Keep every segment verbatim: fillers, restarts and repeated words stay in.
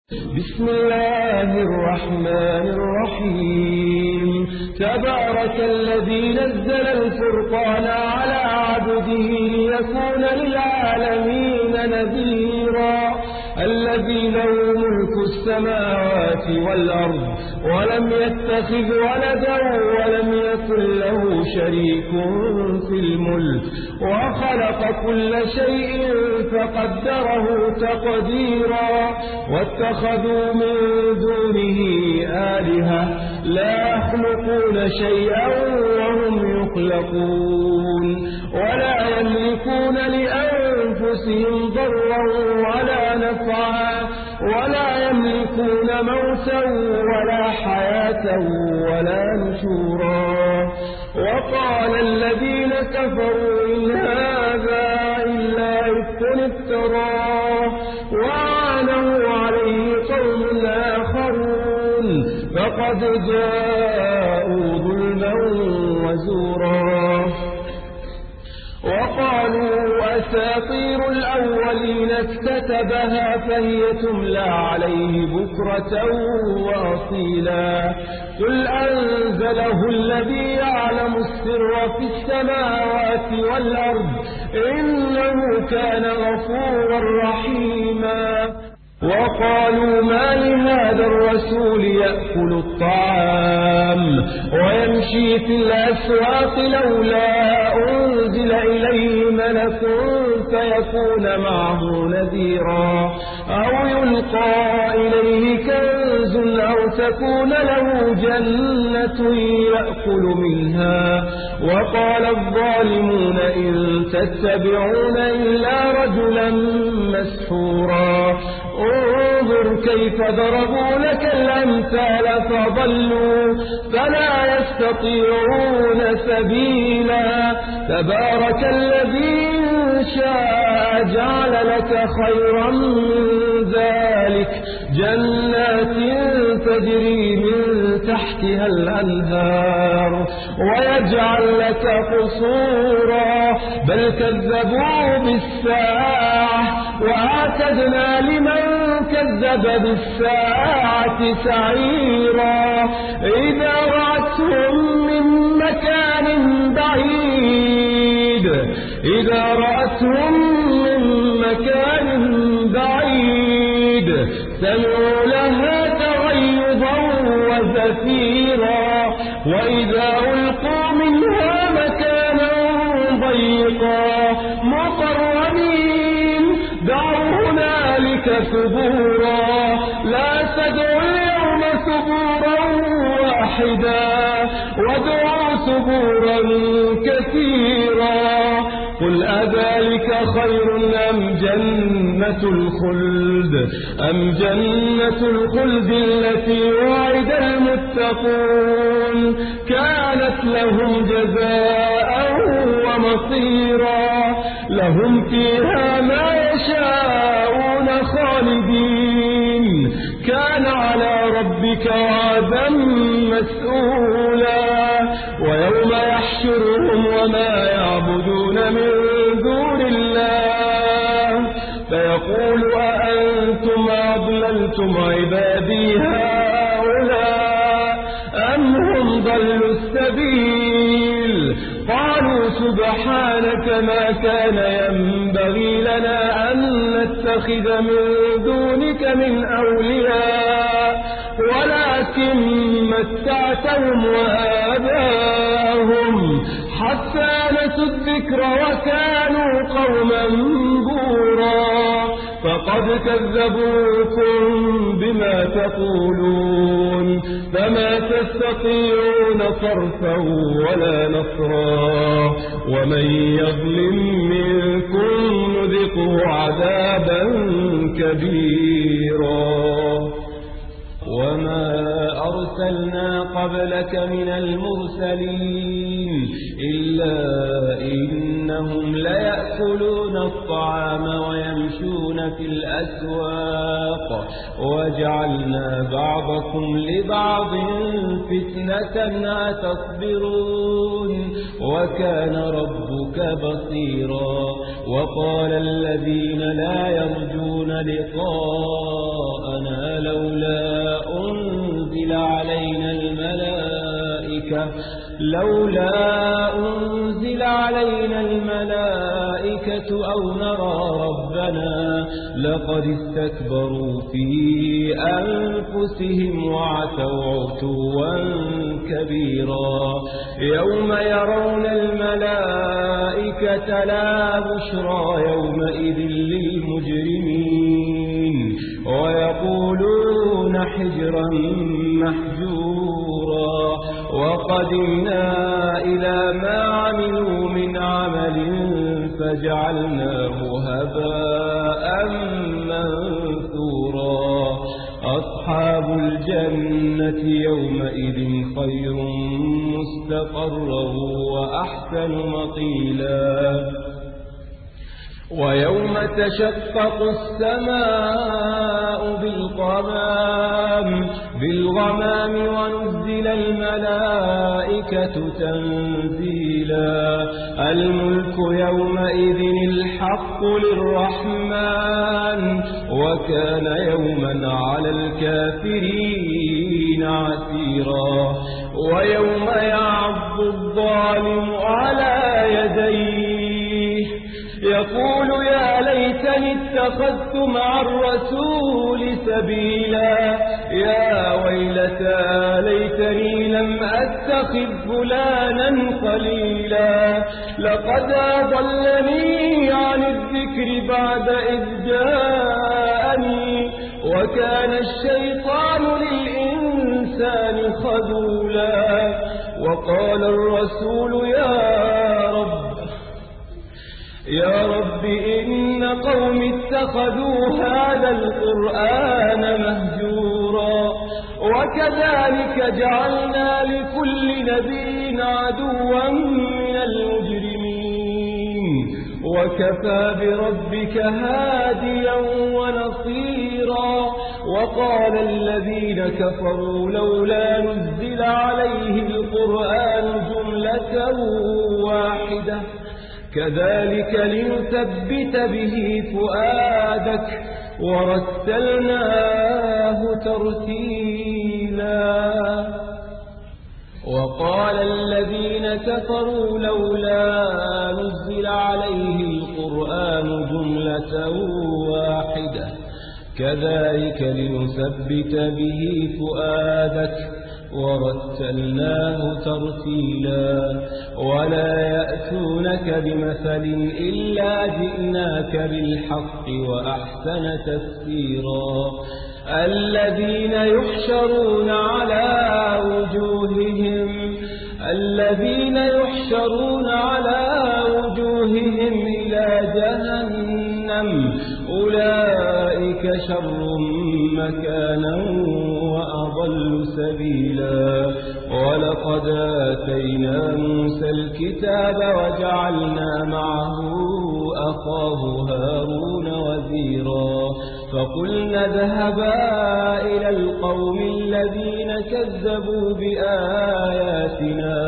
بسم الله الرحمن الرحيم تبارك الذي نزل الفرقان على عبده ليكون للعالمين نذيرا الذي له ملك السماوات والأرض ولم يتخذ ولدا ولم يكن له شريك في الملك وخلق كل شيء فقدره تقديرا واتخذوا من دونه آلهة لا يخلقون شيئا وهم يخلقون ولا يملكون لأنفسهم ضرا ولا نفعا ولا يملكون موتا ولا حياة ولا نشورا وقال الذين كفروا إن هذا إلا إفك افتراه وعانوا عليه قوم آخرون فقد جاءوا ظلما وزورا وقالوا أساطير الأولين اكتتبها فهي تملى عليه بكرة وأصيلا قل أنزله الذي يعلم السر في السماوات والأرض إنه كان غفورا رحيما وقالوا ما لهذا الرسول يأكل الطعام ويمشي في الأسواق لولا أنزل إليه ملك فيكون معه نذيرا أو يلقى إليه كنز أو تكون له جنة يأكل منها وقال الظالمون إن تتبعون إلا رجلا مسحورا انظر كيف ضربوا لك الأمثال فضلوا فلا يستطيعون سبيلا تبارك الذي شاء جعل لك خيرا من ذلك جنات تجري من تحتها الأنهار ويجعل لك قصورا بل كذبوا بالساعة وأعتدنا لمن كذب بالساعة سعيرا إذا رأتهم من مكان بعيد إذا رأتهم من مكان بعيد سمعوا لها تغيظا وزفيرا وإذا ألقوا منها مكانا ضيقا مقرنين دعوا هنالك ثبورا لا تدعوا اليوم ثبورا واحدا وادعوا ثبورا كثيرا قل أذلك خير أم جنة الخلد أم جنة الخلد التي وعد المتقون كانت لهم جزاء ومصيرا لهم فيها ما يشاءون خالدين كان على ربك وعدا مسؤولا ويوم يحشرهم وما يعبدون من دون الله فيقول أأنتم أضللتم عبادي هؤلاء أم هم ضلوا السبيل قالوا سبحانك ما كان ينبغي لنا أن نتخذ من دونك من أولياء ولكن متعتهم وآباءهم حتى نسوا الذكر وكانوا قوما بورا فقد كذبوكم بما تقولون فما تستطيعون صرفا ولا نصرا ومن يظلم منكم نذقه عذابا كبيرا وما أرسلنا قبلك من المرسلين إلا إنهم ليأكلون الطعام ويمشون في الأسواق وجعلنا بعضكم لبعض فتنة أتصبرون وكان ربك بصيرا وقال الذين لا يرجون لقاءنا قبله لولا أنزل علينا الملائكة أو نرى ربنا لقد استكبروا في أنفسهم وعتوا عتوا كبيرا يوم يرون الملائكة لا بشرى يومئذ للمجرمين ويقولون حجرا محجورا وقدمنا إلى ما عملوا من عمل فجعلناه هباء منثورا أصحاب الجنة يومئذ خير مستقرا وأحسن مقيلا ويوم تشقق السماء بالغمام بالغمام ونزل الملائكة تنزيلا الملك يومئذ الحق للرحمن وكان يوما على الكافرين عسيرا ويوم يعض الظالم على يديه يقول يا ليتني اتخذت مع الرسول سبيلا يا ويلتى ليتني لم أتخذ فلانا خليلا لقد أضلني عن الذكر بعد إذ جاءني وكان الشيطان للإنسان خذولا وقال الرسول يا رب يا رب إن قوم اتخذوا هذا القرآن مهجورا وكذلك جعلنا لكل نبي عدوا من المجرمين وكفى بربك هاديا ونصيرا وقال الذين كفروا لولا نزل عليه القرآن جملة واحدة كذلك لنثبت به فؤادك ورتلناه ترتيلا وقال الذين كفروا لولا نزل عليه القرآن جملة واحدة كذلك لنثبت به فؤادك ورتلناه ترتيلا ولا يأتونك بمثل إلا جئناك بالحق وأحسن تفسيرا الذين يحشرون على وجوههم الذين يحشرون على وجوههم إلى جهنم أولئك شر مكانا وأضل سبيلا ولقد آتينا موسى الكتاب وجعلنا معه أخاه هارون وزيرا فقلنا اذهبا إلى القوم الذين كذبوا بآياتنا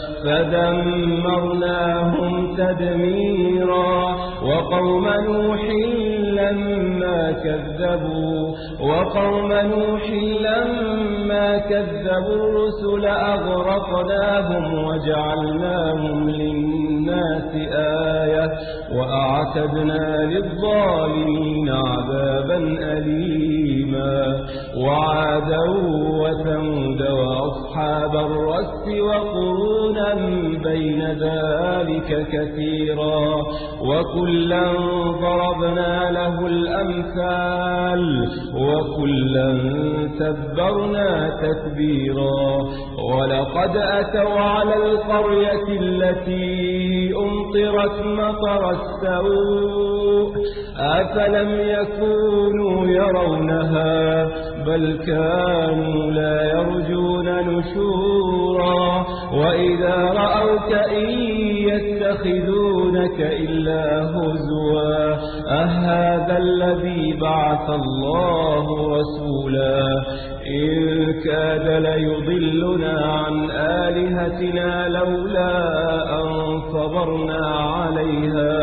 فدمرناهم تدميرا وقوم نوح لما كذبوا وقوم نوح لما كذبوا الرسل أغرقناهم وجعلناهم للناس آية وأعتدنا للظالمين عذابا أليما وعادا وثمود وأصحاب الرس وقرونا بين ذلك كثيرا وكلا ضربنا له الأمثال وكلا تبرنا تتبيرا ولقد أتوا على القرية التي أمطرت مطر السوء أفلم يكونوا يرونها بل كانوا لا يرجون نشورا وإذا رأوك إن يتخذونك إلا هزوا أهذا الذي بعث الله رسولا إن كاد ليضلنا عن آلهتنا لولا أن صبرنا عليها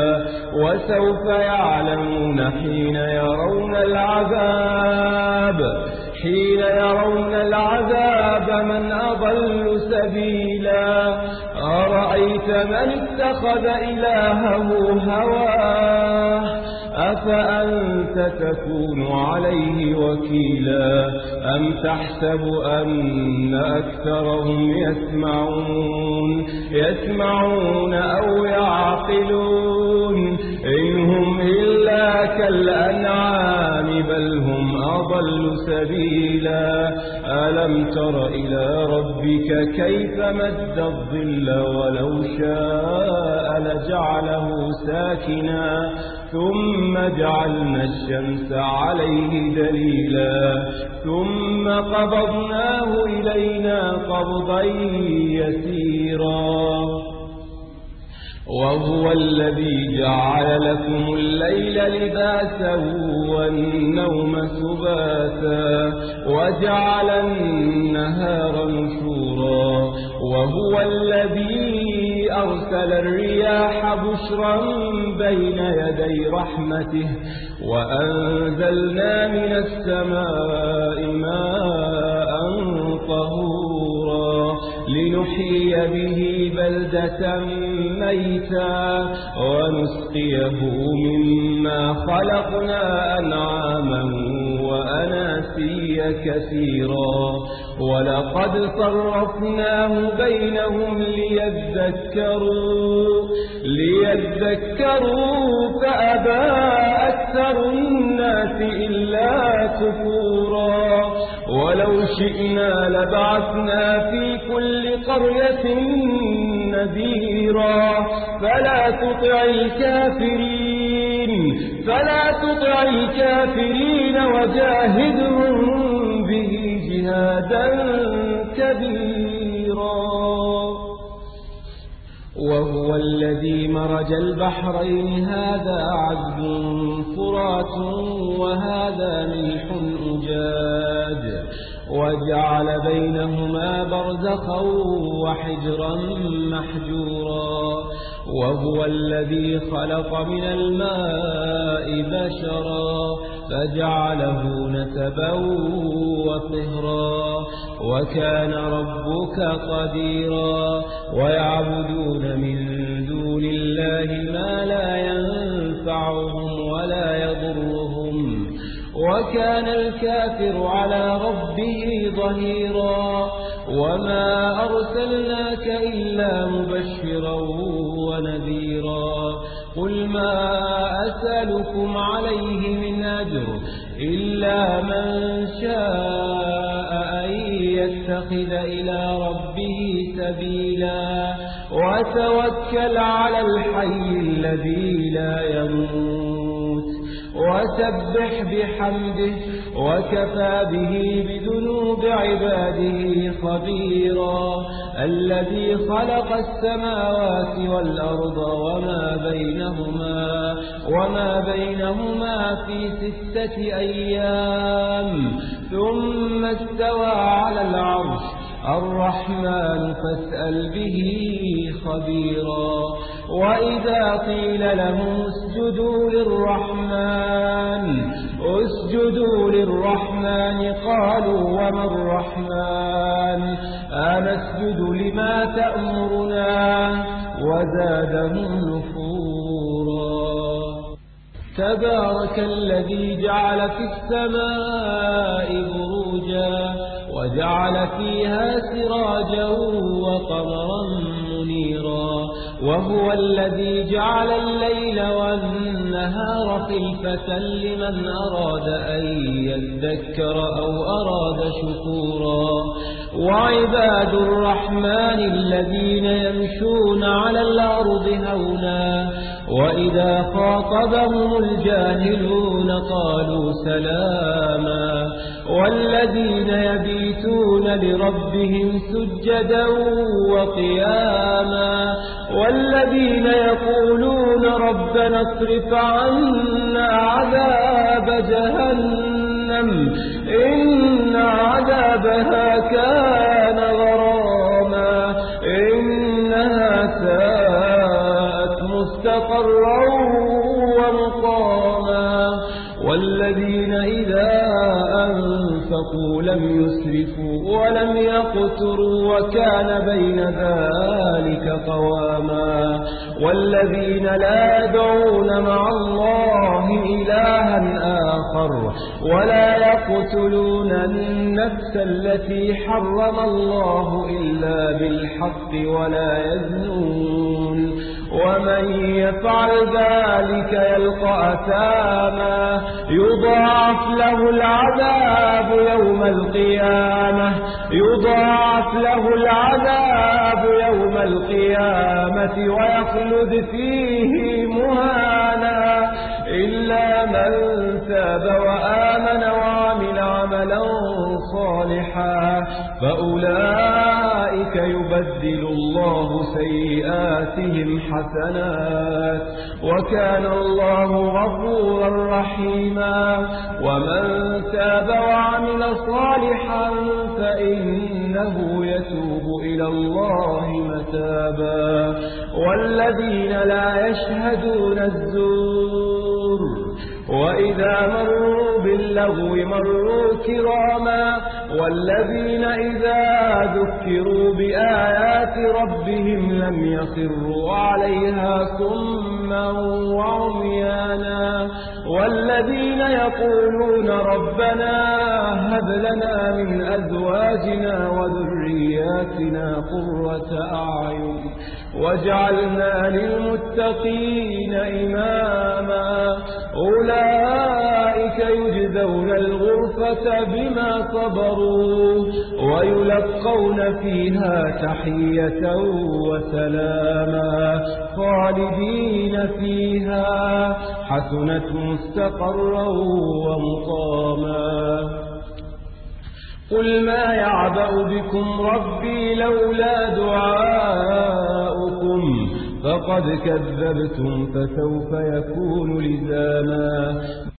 وسوف يعلمون حين يرون العذاب حين يرون العذاب من أضل سبيلا أرأيت من اتخذ إلهه هواه أفأنت تكون عليه وكيلا أم تحسب أن أكثرهم يسمعون يسمعون أو يعقلون إنهم إلا كالأنعام بل هم أضل سبيلا ألم تر إلى ربك كيف مد الظل ولو شاء لجعله ساكنا ثم جعلنا الشمس عليه دليلا ثم قبضناه إلينا قبضا يسيرا وهو الذي جعل لكم الليل لباسا والنوم سباتا وجعل النهار نشورا وهو الذي أرسل الرياح بشرا بين يدي رحمته وأنزلنا من السماء ماء طهورا لنحيي به بلدة ميتا ونسقيه مما خلقنا أنعاما وأناسيا كثيرا ولقد صرفناه بينهم ليذكروا ليذكروا فأبى أكثر الناس إلا كفورا ولو شئنا لبعثنا في كل قرية نذيرا فلا تطع الكافرين فلا تطع الكافرين وجاهدهم به جهادا كبيرا وهو الذي مرج البحرين هذا عذب فرات وهذا ملح أجاج وجعل بينهما برزخا وحجرا محجورا وهو الذي خلق من الماء بشرا فجعله نسبا وصهرا وكان ربك قديرا ويعبدون من دون الله ما لا ينفعهم ولا يضرهم وكان الكافر على ربه ظهيرا وما أرسلناك إلا مبشرا ونذيرا قل ما أسألكم عليه من أجر إلا من شاء أن يتخذ إلى ربه سبيلا وتوكل على الحي الذي لا يموت وسبح بحمده وكفى به بذنوب عباده خبيرا الذي خلق السماوات والأرض وما بينهما وما بينهما في ستة أيام ثم استوى على العرش الرحمن فاسأل به خبيرا وإذا قيل لهم اسجدوا للرحمن اسجدوا للرحمن قالوا وما الرحمن أنسجد لما تأمرنا وزادهم نفورا تبارك الذي جعل في السماء بروجا وجعل فيها سراجا وقمرا منيرا وهو الذي جعل الليل والنهار خلفة لمن أراد أن يذكر أو أراد شكورا وعباد الرحمن الذين يمشون على الأرض هونا وإذا خاطبهم الجاهلون قالوا سلاما والذين يبيتون لربهم سجدا وقياما والذين يقولون ربنا اصرف عنا عذاب جهنم إن عذابها كان غراما إنها ساءت مستقرا ومقاما والذين إذا أنفقوا وصدقوا لم يسرفوا ولم يقتروا وكان بين ذلك قواما والذين لا يدعون مع الله إلها آخر ولا يقتلون النفس التي حرم الله إلا بالحق ولا يزنون ومن يفعل ذلك يلقى أثاما يضاعف له العذاب يوم القيامة يضاعف له العذاب يوم القيامة ويخلد فيه مهانا إلا من تاب وآمن وعمل عملا صالحا فأولئك يبدل الله سيئاتهم حسنات وكان الله غفورا رحيما ومن تاب وعمل صالحا فإنه يتوب إلى الله متابا والذين لا يشهدون الزور وإذا مروا باللغو مروا كراما والذين إذا ذكروا بآيات ربهم لم يخروا عليها صما وعميانا والذين يقولون ربنا هب لنا من أزواجنا وذرياتنا قرة أعين واجعلنا للمتقين إماما أولئك يجزون الغرفة بما صبروا ويلقون فيها تحية وسلاما خالدين فيها حسنت مستقرا ومقاما قل ما يعبأ بكم ربي لولا دعاؤكم فقد كذبتم فسوف يكون لزاما